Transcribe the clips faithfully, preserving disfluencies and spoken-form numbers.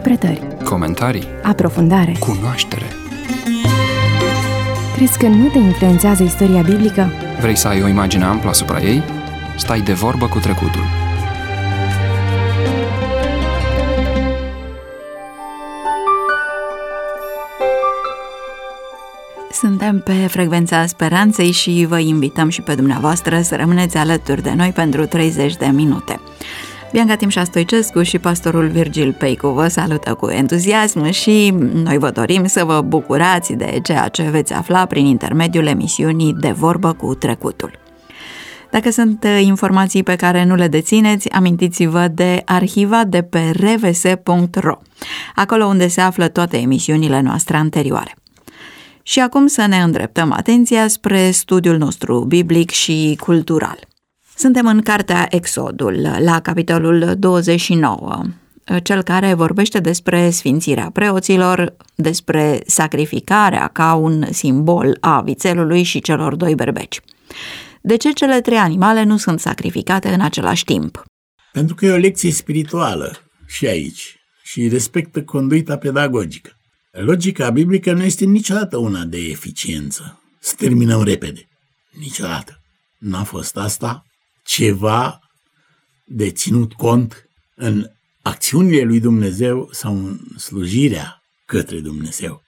Interpretări, comentarii, aprofundare. cunoaștere. Crezi că nu te influențează istoria biblică? Vrei să ai o imagine amplă asupra ei? Stai de vorbă cu trecutul. Suntem pe frecvența speranței și vă invităm și pe dumneavoastră să rămâneți alături de noi pentru treizeci de minute. Bianca Timșa Stoicescu și pastorul Virgil Peicu vă salută cu entuziasm și noi vă dorim să vă bucurați de ceea ce veți afla prin intermediul emisiunii De vorbă cu trecutul. Dacă sunt informații pe care nu le dețineți, amintiți-vă de arhiva de pe r v s punct r o, acolo unde se află toate emisiunile noastre anterioare. Și acum să ne îndreptăm atenția spre studiul nostru biblic și cultural. Suntem în cartea Exodul, la capitolul douăzeci și nouă, cel care vorbește despre sfințirea preoților, despre sacrificarea ca un simbol a vițelului și celor doi berbeci. De ce cele trei animale nu sunt sacrificate în același timp? Pentru că e o lecție spirituală și aici și respectă conduita pedagogică. Logica biblică nu este niciodată una de eficiență. Să terminăm repede. Niciodată. N-a fost asta ceva de ținut cont în acțiunile lui Dumnezeu sau în slujirea către Dumnezeu.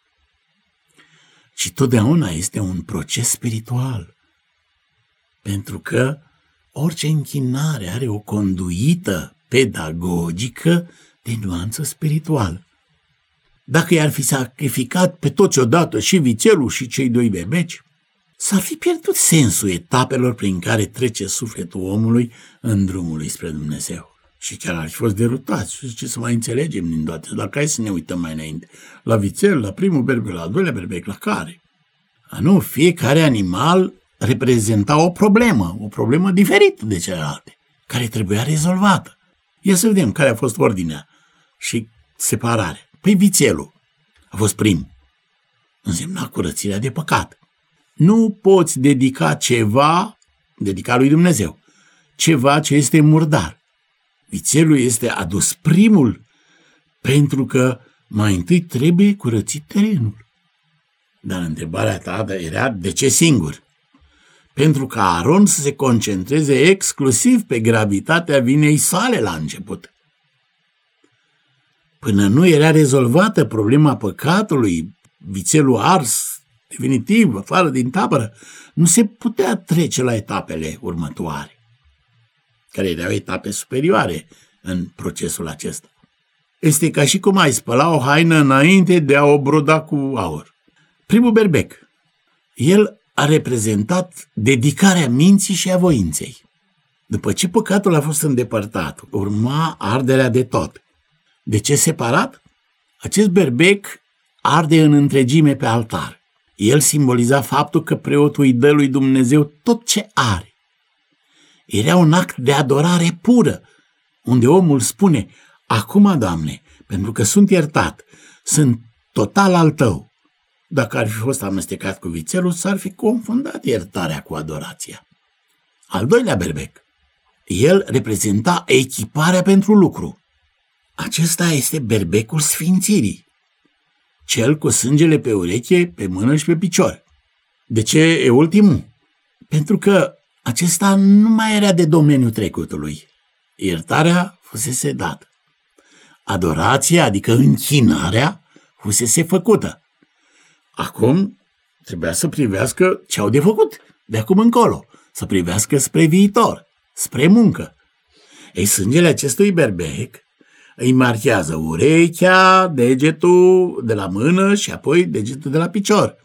Și totdeauna este un proces spiritual. Pentru că orice închinare are o conduită pedagogică de nuanță spirituală. Dacă i-ar fi sacrificat pe toți odată și vițelul și cei doi bebeci, s-ar fi pierdut sensul etapelor prin care trece sufletul omului în drumul lui spre Dumnezeu. Și chiar ar fi fost derutați. Ce să mai înțelegem din toate? Dacă hai să ne uităm mai înainte. La vițel, la primul berbec, la al doilea berbec, la care? A nu, fiecare animal reprezenta o problemă, o problemă diferită de celelalte, care trebuia rezolvată. Ia să vedem care a fost ordinea și separarea. Păi vițelul a fost primul. Însemna curățirea de păcat. Nu poți dedica ceva, dedica lui Dumnezeu, ceva ce este murdar. Vițelul este adus primul pentru că mai întâi trebuie curățit terenul. Dar întrebarea ta era de ce singur? Pentru ca Aron să se concentreze exclusiv pe gravitatea vinei sale la început. Până nu era rezolvată problema păcatului, vițelul ars, definitiv, afară din tabără, nu se putea trece la etapele următoare, care erau etape superioare în procesul acesta. Este ca și cum ai spăla o haină înainte de a o broda cu aur. Primul berbec, el a reprezentat dedicarea minții și a voinței. După ce păcatul a fost îndepărtat, urma arderea de tot. De ce separat? Acest berbec arde în întregime pe altar. El simboliza faptul că preotul îi dă lui Dumnezeu tot ce are. Era un act de adorare pură, unde omul spune: acum, Doamne, pentru că sunt iertat, sunt total al Tău. Dacă ar fi fost amestecat cu vițelul, s-ar fi confundat iertarea cu adorația. Al doilea berbec, el reprezenta echiparea pentru lucru. Acesta este berbecul sfințirii, cel cu sângele pe ureche, pe mână și pe picior. De ce e ultimul? Pentru că acesta nu mai era de domeniul trecutului. Iertarea fusese dată. Adorația, adică închinarea, fusese făcută. Acum trebuia să privească ce au de făcut de acum încolo, să privească spre viitor, spre muncă. Ei, sângele acestui berbec îi marchează urechea, degetul de la mână și apoi degetul de la picior.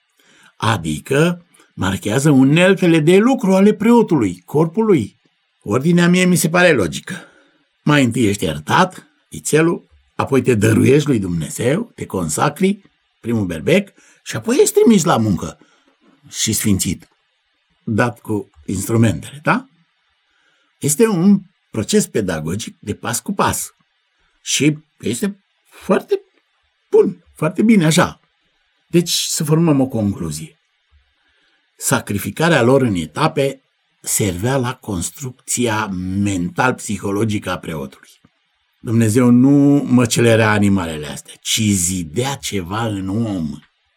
Adică marchează uneltele de lucru ale preotului, corpului. Ordinea mie mi se pare logică. Mai întâi ești iertat, vițelul, apoi te dăruiești lui Dumnezeu, te consacri, primul berbec, și apoi ești trimis la muncă și sfințit, dat cu instrumentele, da? Este un proces pedagogic de pas cu pas. Și este foarte bun, foarte bine așa. Deci să formăm o concluzie. Sacrificarea lor în etape servea la construcția mental-psihologică a preotului. Dumnezeu nu măcelărea animalele astea, ci zidea ceva în om,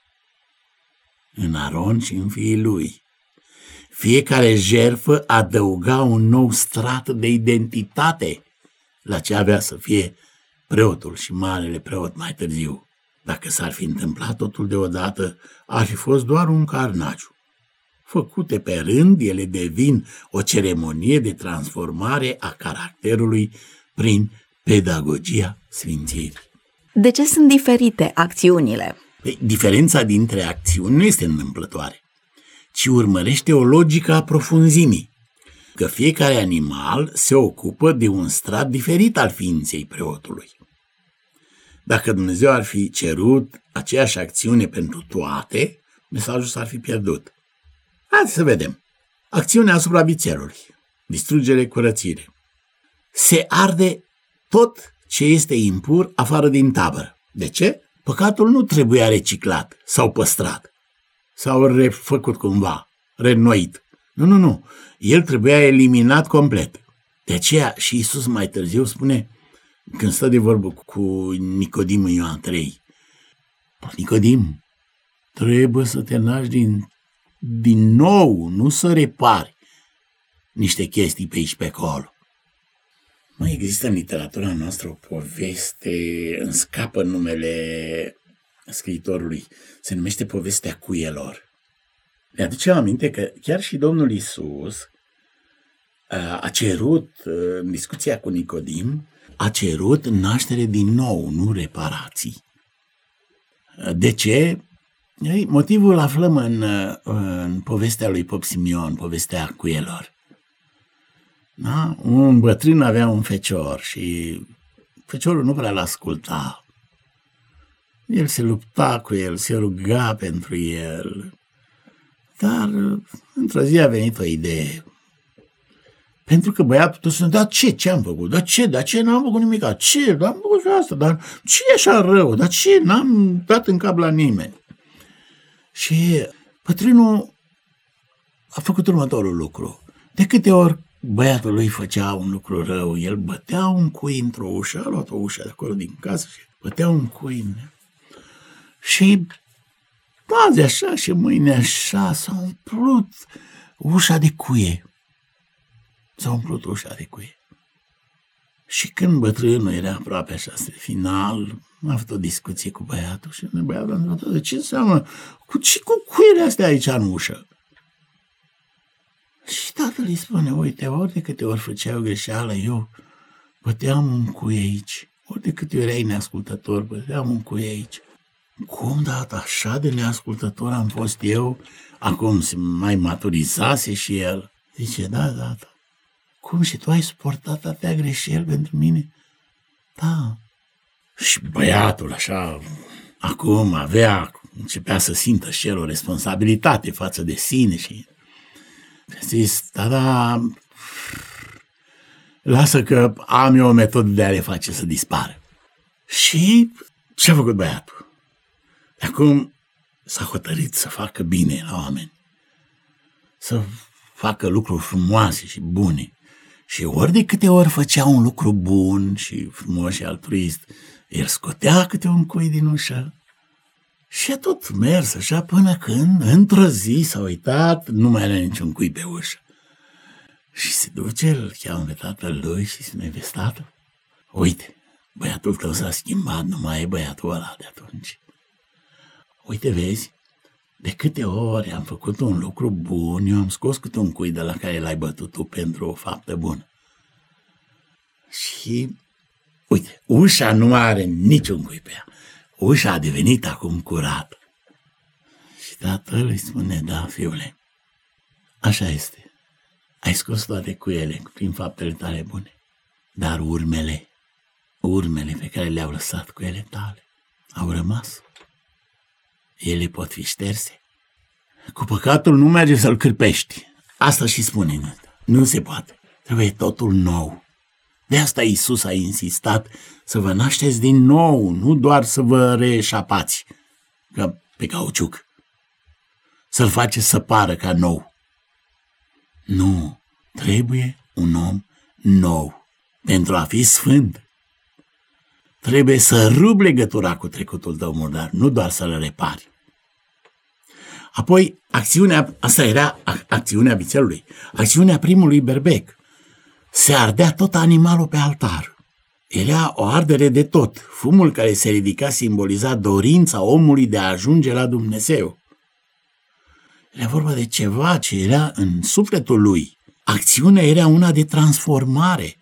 în Aron și în fiii lui. Fiecare jertfă adăuga un nou strat de identitate la ce avea să fie preotul și marele preot mai târziu. Dacă s-ar fi întâmplat totul deodată, ar fi fost doar un carnagiu. Făcute pe rând, ele devin o ceremonie de transformare a caracterului prin pedagogia sfințirii. De ce sunt diferite acțiunile? Diferența dintre acțiuni nu este întâmplătoare, ci urmărește o logică a profunzimii, că fiecare animal se ocupă de un strat diferit al ființei preotului. Dacă Dumnezeu ar fi cerut aceeași acțiune pentru toate, mesajul s-ar fi pierdut. Haideți să vedem. Acțiunea asupra vițelului, distrugere, curățire. Se arde tot ce este impur afară din tabără. De ce? Păcatul nu trebuia reciclat sau păstrat sau refăcut cumva, reînnoit. Nu, nu, nu. El trebuia eliminat complet. De aceea și Iisus mai târziu spune, când stă de vorbă cu Nicodim în Ioan trei, Nicodim, trebuie să te naști din, din nou, nu să repari niște chestii pe aici pe acolo. Mai există în literatura noastră o poveste, îmi scapă numele scriitorului, se numește Povestea Cuielor. Ne aduce aminte că chiar și Domnul Iisus a cerut, în discuția cu Nicodim, a cerut naștere din nou, nu reparații. De ce? Motivul aflăm în, în povestea lui Pop Simion, Povestea Cuielor. Da? Un bătrân avea un fecior și feciorul nu prea l-asculta. El se lupta cu el, se ruga pentru el. Dar într-o zi a venit o idee. Pentru că băiatul tot spunea, dar ce, ce am făcut? Dar ce, dar ce, n-am făcut nimic? Ce, dar am făcut și asta, dar ce e așa rău? Dar ce, n-am dat în cap la nimeni? Și bătrânul a făcut următorul lucru. De câte ori băiatul lui făcea un lucru rău, el bătea un cui într-o ușă, a luat o ușă de acolo din casă și bătea un cui. Și azi așa și mâine așa s-a umplut ușa de cuie. S-a umplut ușa de cuie. Și când bătrânul era aproape așa spre final, a avut o discuție cu băiatul și băiatul a întrebat, de ce înseamnă, cu ce cu cuiele astea aici în ușă? Și tatăl îi spune, uite, ori de câte ori făceai o greșeală, eu băteam un cui aici. Ori de câte ori erai neascultător, băteam un cui aici. Cum, dat așa de neascultător am fost eu? Acum se mai maturizase și el. Zice, da, da, da. Cum, și tu ai suportat atâtea greșeli pentru mine? Da. Și băiatul așa, acum avea, începea să simtă și el o responsabilitate față de sine și a zis, da, da, lasă că am eu o metodă de a le face să dispară. Și ce-a făcut băiatul? Acum s-a hotărât să facă bine la oameni, să facă lucruri frumoase și bune. Și ori de câte ori făcea un lucru bun și frumos și altruist, el scotea câte un cui din ușă și a tot mers așa până când, într-o zi, s-a uitat, nu mai era niciun cui pe ușă. Și se duce, îl cheamă pe tatăl lui și spune, vezi, tată, uite, băiatul tău s-a schimbat, nu mai e băiatul ăla de atunci. Uite, vezi, de câte ori am făcut un lucru bun, eu am scos câte un cui de la care l-ai bătut tu pentru o faptă bună. Și, uite, ușa nu are niciun cui pe ea. Ușa a devenit acum curată. Și tatăl îi spune, da, fiule, așa este. Ai scos toate cuiele prin faptele tale bune, dar urmele, urmele pe care le-au lăsat cuiele tale, au rămas. Ele pot fi șterse. Cu păcatul nu merge să-l cârpești. Asta și spune, nu se poate. Trebuie totul nou. De asta Iisus a insistat să vă nașteți din nou, nu doar să vă reșapați ca pe cauciuc, să-l faceți să pară ca nou. Nu, trebuie un om nou pentru a fi sfânt. trebuie să rupi legătura cu trecutul tău murdar, nu doar să-l repari. Apoi, acțiunea, asta era acțiunea vițelului, acțiunea primului berbec. Se ardea tot animalul pe altar. Era o ardere de tot. Fumul care se ridica simboliza dorința omului de a ajunge la Dumnezeu. Era vorba de ceva ce era în sufletul lui. Acțiunea era una de transformare.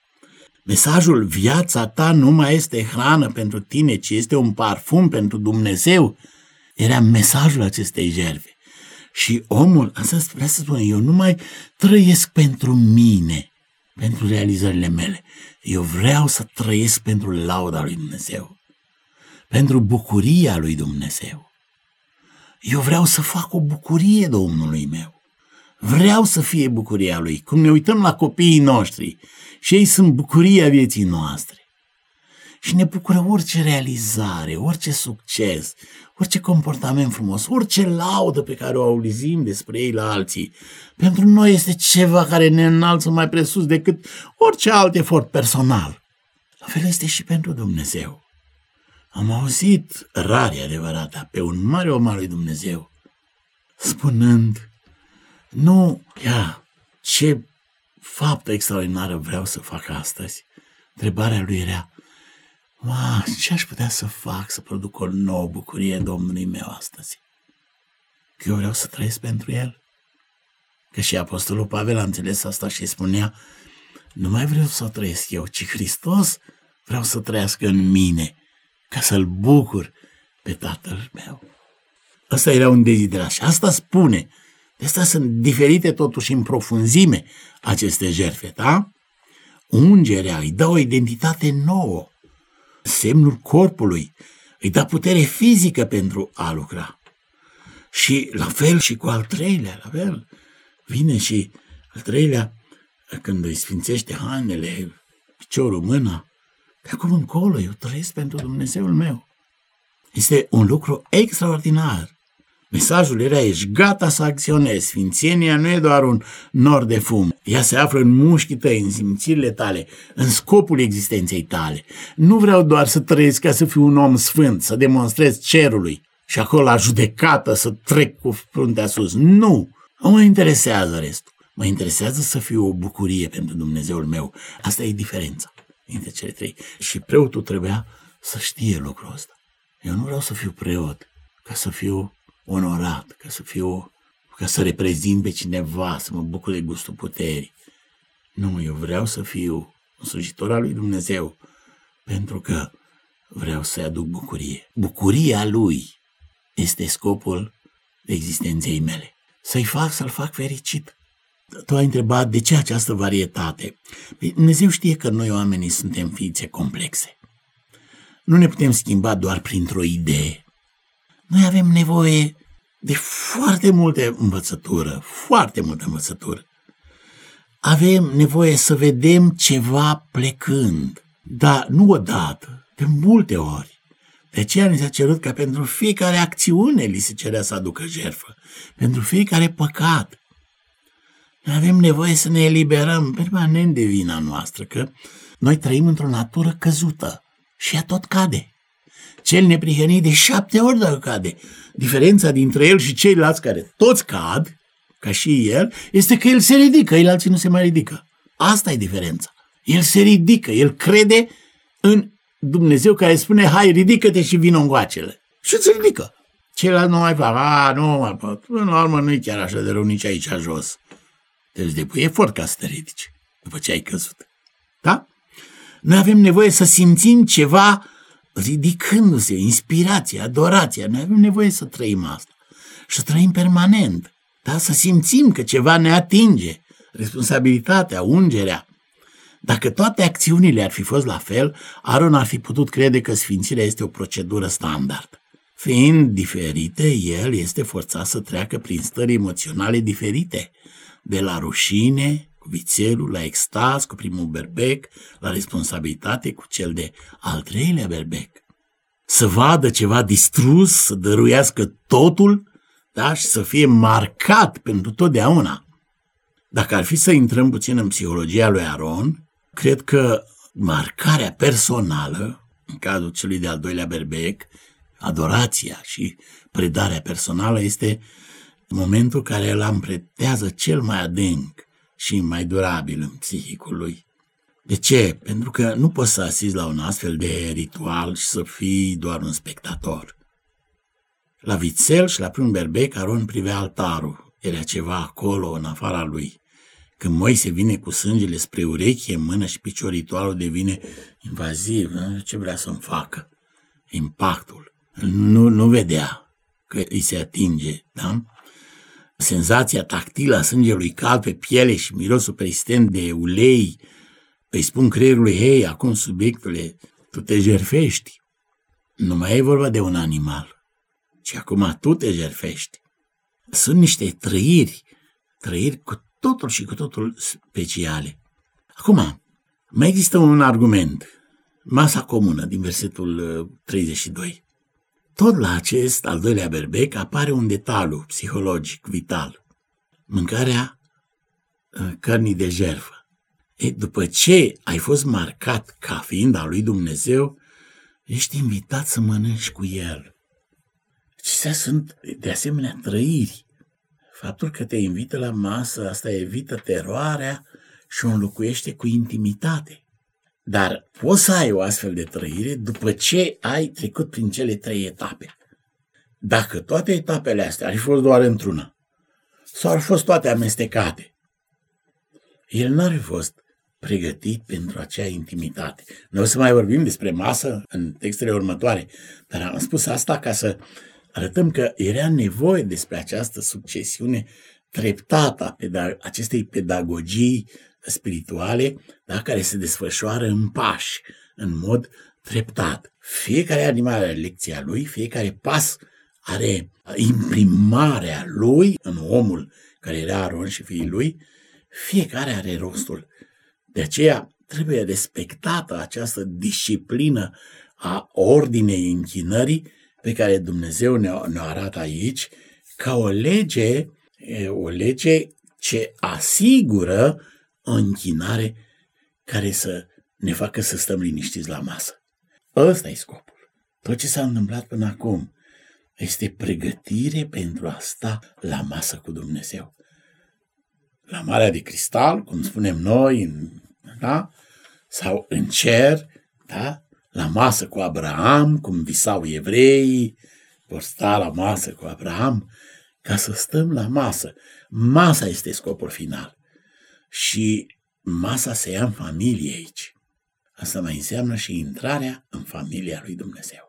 Mesajul viața ta nu mai este hrană pentru tine, ci este un parfum pentru Dumnezeu. Era mesajul acestei jertfe. Și omul, asta vrea să spune, eu nu mai trăiesc pentru mine, pentru realizările mele. Eu vreau să trăiesc pentru lauda lui Dumnezeu, pentru bucuria lui Dumnezeu. Eu vreau să fac o bucurie Domnului meu. Vreau să fie bucuria lui. Cum ne uităm la copiii noștri și ei sunt bucuria vieții noastre. Și ne bucură orice realizare, orice succes, orice comportament frumos, orice laudă pe care o auzim despre ei la alții. Pentru noi este ceva care ne înalță mai presus decât orice alt efort personal. La fel este și pentru Dumnezeu. Am auzit, rar e adevărat, dar pe un mare om al lui Dumnezeu, spunând, nu, ia, ce faptă extraordinară vreau să fac astăzi. Întrebarea lui era, Ma, ce aș putea să fac să produc o nouă bucurie Domnului meu astăzi? Că eu vreau să trăiesc pentru El. Că și Apostolul Pavel a înțeles asta și spunea, nu mai vreau să o trăiesc eu, ci Hristos vreau să trăiască în mine, ca să-L bucur pe Tatăl meu. Asta era un deziderat și asta spune. De asta sunt diferite totuși în profunzime aceste jertfe, da? Ungerea îi dă o identitate nouă. Semnul corpului îi dă putere fizică pentru a lucra. Și la fel și cu al treilea, la fel. Vine și al treilea, când îi sfințește hainele, piciorul, mâna, de acum încolo eu trăiesc pentru Dumnezeul meu. Este un lucru extraordinar. Mesajul era, ești gata să acționezi. Sfințenia nu e doar un nor de fum. Ea se află în mușchii tăi, în simțirile tale, în scopul existenței tale. Nu vreau doar să trăiesc ca să fiu un om sfânt, să demonstrez cerului și acolo la judecată să trec cu fruntea sus. Nu! Nu mă interesează restul. Mă interesează să fiu o bucurie pentru Dumnezeul meu. Asta e diferența dintre cele trei. Și preotul trebuia să știe lucrul ăsta. Eu nu vreau să fiu preot ca să fiu onorat, ca să fiu, ca să reprezint pe cineva, să mă bucur de gustul puterii. Nu, eu vreau să fiu un slujitor al lui Dumnezeu, pentru că vreau să-i aduc bucurie. Bucuria lui este scopul existenței mele. Să-i fac, să-l fac fericit. Tu ai întrebat de ce această varietate. Dumnezeu știe că noi oamenii suntem ființe complexe. Nu ne putem schimba doar printr-o idee. Noi avem nevoie de foarte multe învățătură, foarte multă învățătură. Avem nevoie să vedem ceva plecând, dar nu odată, de multe ori. De aceea ni s-a cerut ca pentru fiecare acțiune li se cerea să aducă jertfă, pentru fiecare păcat. Noi avem nevoie să ne eliberăm permanent de vina noastră, că noi trăim într-o natură căzută și ea tot cade. Cel neprihănit de șapte ori dacă cade. Diferența dintre el și ceilalți care toți cad, ca și el, este că el se ridică, ei alții nu se mai ridică. Asta e diferența. El se ridică, el crede în Dumnezeu care spune, hai, ridică-te și vină încoacele. Și se ridică. Ceilalți nu mai fac, a, nu mai pot. Până la urmă nu e chiar așa de rău nici aici jos. Deci depui efort ca să te ridici, după ce ai căzut. Da? Noi avem nevoie să simțim ceva ridicându-se, inspirația, adorația. Noi avem nevoie să trăim asta. Și să trăim permanent. Da? Să simțim că ceva ne atinge. Responsabilitatea, ungerea. Dacă toate acțiunile ar fi fost la fel, Aron ar fi putut crede că sfințirea este o procedură standard. Fiind diferite, el este forțat să treacă prin stări emoționale diferite. De la rușine, cu vițelul, la extaz, cu primul berbec, la responsabilitate cu cel de al treilea berbec. Să vadă ceva distrus, să dăruiască totul, da? Și să fie marcat pentru totdeauna. Dacă ar fi să intrăm puțin în psihologia lui Aron, cred că marcarea personală în cazul celui de-al doilea berbec, adorația și predarea personală este momentul care îl ampretează cel mai adânc și mai durabil în psihicul lui. De ce? Pentru că nu poți să asisti la un astfel de ritual și să fii doar un spectator. La vițel și la primul berbec, Aron privea altarul. Era ceva acolo, în afara lui. Când Moise vine cu sângele spre ureche, mână și picior, ritualul devine invaziv. Ce vrea să-mi facă? Impactul. Nu, nu vedea că îi se atinge, da? Senzația tactilă a sângelui cald pe piele și mirosul persistent de ulei îi spun creierului: hei, acum subiectule, tu te jerfești. Nu mai e vorba de un animal, ci acum tu te jerfești. Sunt niște trăiri, trăiri cu totul și cu totul speciale. Acum, mai există un argument, masa comună din versetul treizeci și doi. Tot la acest al doilea berbec apare un detaliu psihologic, vital. Mâncarea cărnii de jertfă. E, după ce ai fost marcat ca fiind al lui Dumnezeu, ești invitat să mănânci cu el. Acestea sunt de asemenea trăiri. Faptul că te invită la masă, asta evită teroarea și o înlocuiește cu intimitate. Dar poți să ai o astfel de trăire după ce ai trecut prin cele trei etape. Dacă toate etapele astea ar fi fost doar într-una, sau ar fi fost toate amestecate, el n-ar fi fost pregătit pentru acea intimitate. Noi o să mai vorbim despre masă în textele următoare, dar am spus asta ca să arătăm că era nevoie despre această succesiune treptată a peda- acestei pedagogii spirituale, da, care se desfășoară în pași, în mod treptat. Fiecare animal are lecția lui, fiecare pas are imprimarea lui în omul care era Aron și fiii lui, fiecare are rostul. De aceea trebuie respectată această disciplină a ordinei închinării pe care Dumnezeu ne-o, ne-o arată aici, ca o lege, o lege ce asigură o închinare care să ne facă să stăm liniștiți la masă. Ăsta e scopul. Tot ce s-a întâmplat până acum este pregătire pentru a sta la masă cu Dumnezeu. La Marea de Cristal, cum spunem noi, da? Sau în cer, da? La masă cu Abraham, cum visau evreii, vor sta la masă cu Abraham, ca să stăm la masă. Masa este scopul final. Și masa se ia în familie aici. Asta mai înseamnă și intrarea în familia lui Dumnezeu.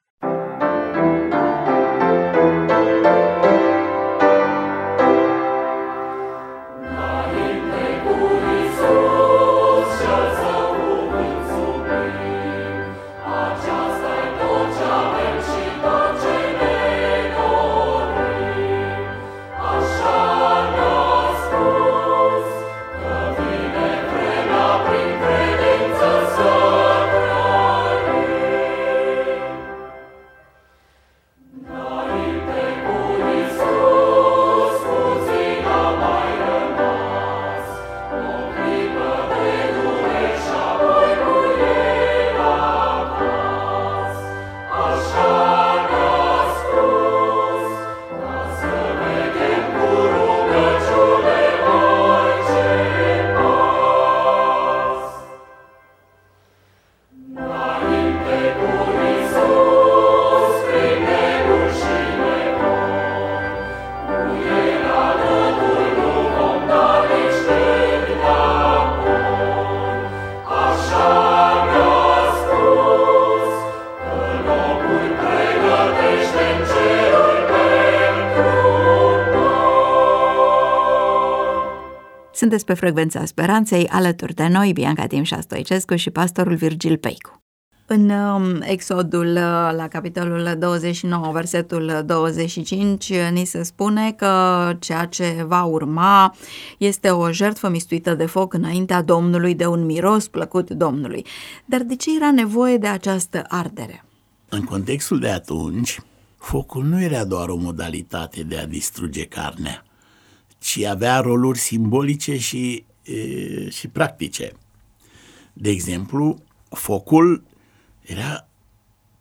Sunteți pe Frecvența Speranței, alături de noi, Bianca Timșa Stoicescu și pastorul Virgil Peicu. În um, Exodul, la capitolul douăzeci și nouă, versetul douăzeci și cinci, ni se spune că ceea ce va urma este o jertfă mistuită de foc înaintea Domnului, de un miros plăcut Domnului. Dar de ce era nevoie de această ardere? În contextul de atunci, focul nu era doar o modalitate de a distruge carnea, ci avea roluri simbolice și, e, și practice. De exemplu, focul era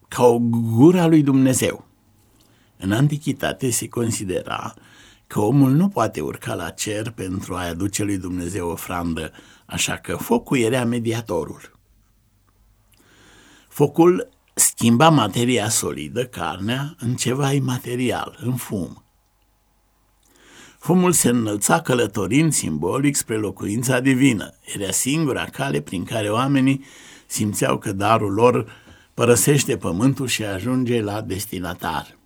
ca o gură a lui Dumnezeu. În antichitate se considera că omul nu poate urca la cer pentru a aduce lui Dumnezeu ofrandă, așa că focul era mediatorul. Focul schimba materia solidă, carnea, în ceva imaterial, în fum. Fumul se înălța călătorind simbolic spre locuința divină. Era singura cale prin care oamenii simțeau că darul lor părăsește pământul și ajunge la destinatar.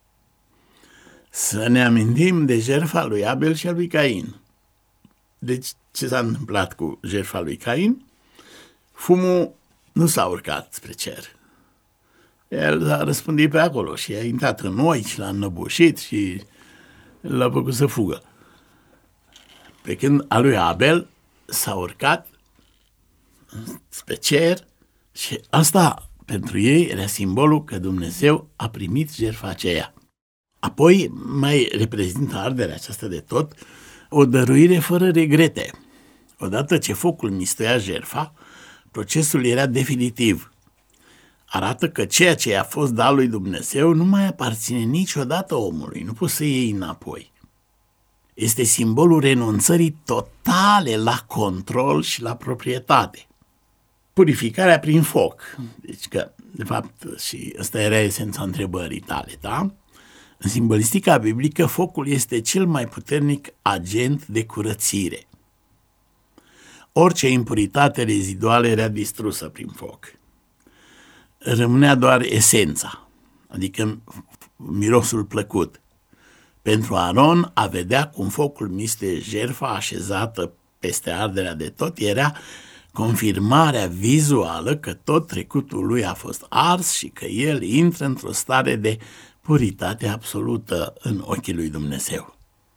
Să ne amintim de jertfa lui Abel și a lui Cain. Deci, ce s-a întâmplat cu jertfa lui Cain? Fumul nu s-a urcat spre cer. El a răspândit pe acolo și a intrat în oi și l-a înnăbușit și l-a făcut să fugă. Pe când a lui Abel s-a urcat spre cer și asta pentru ei era simbolul că Dumnezeu a primit jertfa aceea. Apoi mai reprezintă arderea aceasta de tot o dăruire fără regrete. Odată ce focul mistuia jertfa, procesul era definitiv. Arată că ceea ce a fost dat lui Dumnezeu nu mai aparține niciodată omului, nu poți să iei înapoi. Este simbolul renunțării totale la control și la proprietate. Purificarea prin foc. Deci că, de fapt, și ăsta era esența întrebării tale, da? În simbolistica biblică, focul este cel mai puternic agent de curățire. Orice impuritate reziduală era distrusă prin foc. Rămânea doar esența, adică mirosul plăcut. Pentru Aron, a vedea cum focul miste jertfa așezată peste arderea de tot era confirmarea vizuală că tot trecutul lui a fost ars și că el intră într-o stare de puritate absolută în ochii lui Dumnezeu.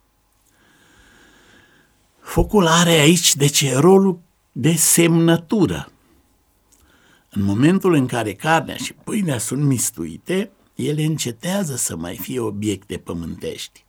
Focul are aici, deci, rolul de semnătură. În momentul în care carnea și pâinea sunt mistuite, ele încetează să mai fie obiecte pământești.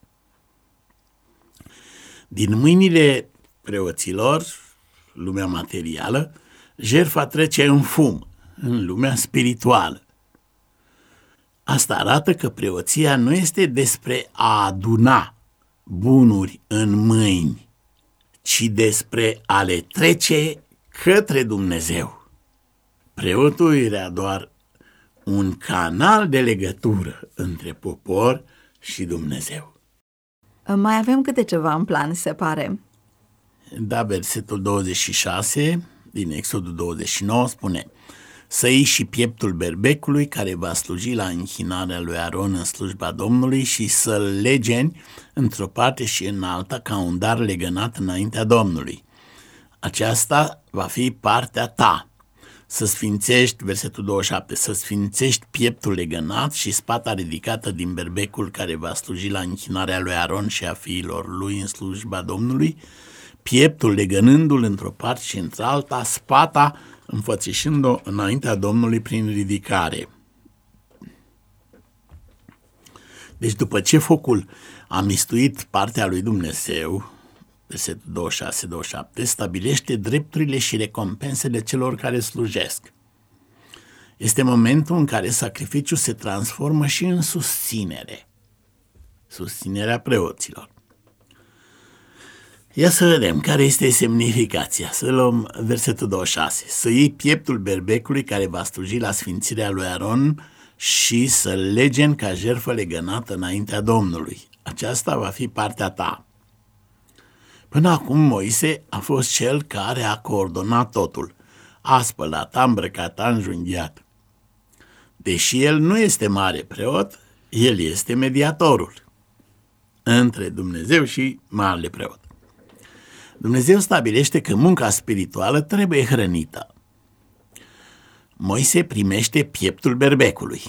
Din mâinile preoților, lumea materială, jertfa trece în fum, în lumea spirituală. Asta arată că preoția nu este despre a aduna bunuri în mâini, ci despre a le trece către Dumnezeu. Preotul era doar un canal de legătură între popor și Dumnezeu. Mai avem câte ceva în plan, se pare. Da, versetul douăzeci și șase din Exodul douăzeci și nouă spune: să iei și pieptul berbecului care va sluji la închinarea lui Aron în slujba Domnului și să-l legeni într-o parte și în alta ca un dar legănat înaintea Domnului. Aceasta va fi partea ta. Să sfințești, versetul douăzeci și șapte, să sfințești pieptul legănat și spata ridicată din berbecul care va sluji la închinarea lui Aron și a fiilor lui în slujba Domnului, pieptul legănându-l într-o parte și într-alta, spata înfățișând-o înaintea Domnului prin ridicare. Deci după ce focul a mistuit partea lui Dumnezeu, versetul douăzeci și șase douăzeci și șapte, stabilește drepturile și recompensele celor care slujesc. Este momentul în care sacrificiul se transformă și în susținere. Susținerea preoților. Ia să vedem care este semnificația. Să luăm versetul douăzeci și șase. Să iei pieptul berbecului care va sluji la sfințirea lui Aron și să-l legeni ca jertfă legănată înaintea Domnului. Aceasta va fi partea ta. Până acum Moise a fost cel care a coordonat totul. A spălat, a îmbrăcat, a înjunghiat. Deși el nu este mare preot, el este mediatorul între Dumnezeu și marele preot. Dumnezeu stabilește că munca spirituală trebuie hrănită. Moise primește pieptul berbecului.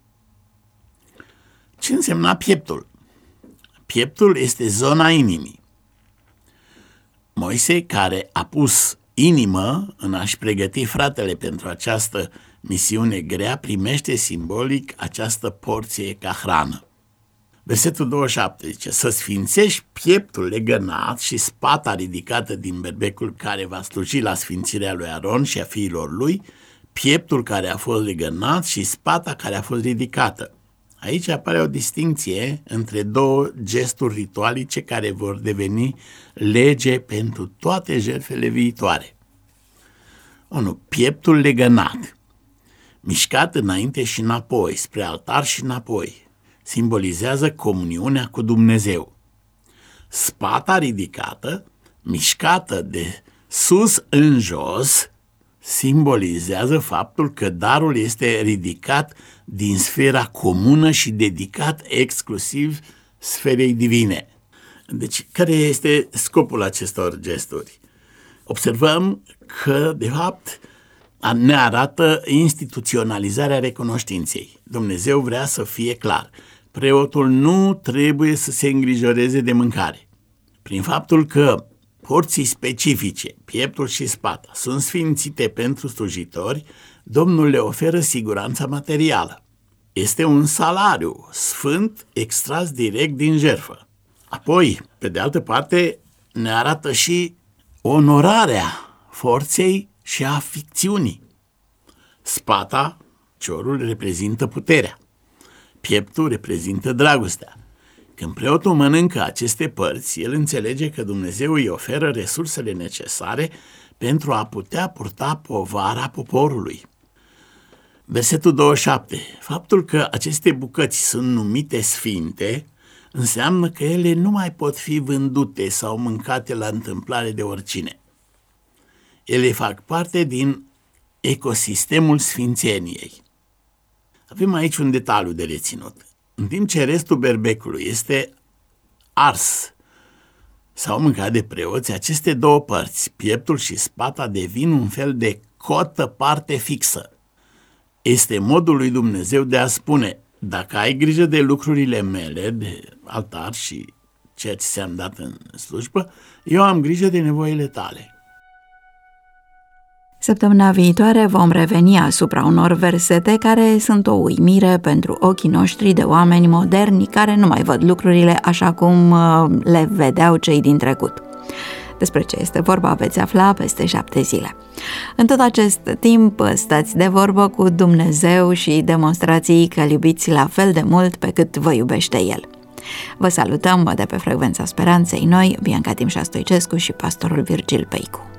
Ce însemna pieptul? Pieptul este zona inimii. Moise, care a pus inimă în a-și pregăti fratele pentru această misiune grea, primește simbolic această porție ca hrană. Versetul douăzeci și șapte zice: să sfințești pieptul legănat și spata ridicată din berbecul care va sluji la sfințirea lui Aron și a fiilor lui, pieptul care a fost legănat și spata care a fost ridicată. Aici apare o distinție între două gesturi ritualice care vor deveni lege pentru toate jertfele viitoare. unu. Pieptul legănat, mișcat înainte și înapoi, spre altar și înapoi, simbolizează comuniunea cu Dumnezeu. Spata ridicată, mișcată de sus în jos, simbolizează faptul că darul este ridicat din sfera comună și dedicat exclusiv sferei divine. Deci, care este scopul acestor gesturi? Observăm că, de fapt, ne arată instituționalizarea recunoștinței. Dumnezeu vrea să fie clar. Preotul nu trebuie să se îngrijoreze de mâncare. Prin faptul că porții specifice, pieptul și spata, sunt sfințite pentru slujitori, Domnul le oferă siguranța materială. Este un salariu sfânt extras direct din jertfă. Apoi, pe de altă parte, ne arată și onorarea forței și a ficțiunii. Spata, ciorul, reprezintă puterea. Pieptul reprezintă dragostea. Când preotul mănâncă aceste părți, el înțelege că Dumnezeu îi oferă resursele necesare pentru a putea purta povara poporului. Versetul douăzeci și șapte. Faptul că aceste bucăți sunt numite sfinte înseamnă că ele nu mai pot fi vândute sau mâncate la întâmplare de oricine. Ele fac parte din ecosistemul sfințeniei. Avem aici un detaliu de reținut. În timp ce restul berbecului este ars sau mâncat de preoți, aceste două părți, pieptul și spata, devin un fel de cotă parte fixă. Este modul lui Dumnezeu de a spune: dacă ai grijă de lucrurile mele, de altar și ceea ce ți-am dat în slujbă, eu am grijă de nevoile tale. Săptămâna viitoare vom reveni asupra unor versete care sunt o uimire pentru ochii noștri de oameni moderni care nu mai văd lucrurile așa cum le vedeau cei din trecut. Despre ce este vorba veți afla peste șapte zile. În tot acest timp stați de vorbă cu Dumnezeu și demonstrați că îl iubiți la fel de mult pe cât vă iubește El. Vă salutăm de pe Frecvența Speranței noi, Bianca Timșa Stoicescu și pastorul Virgil Peicu.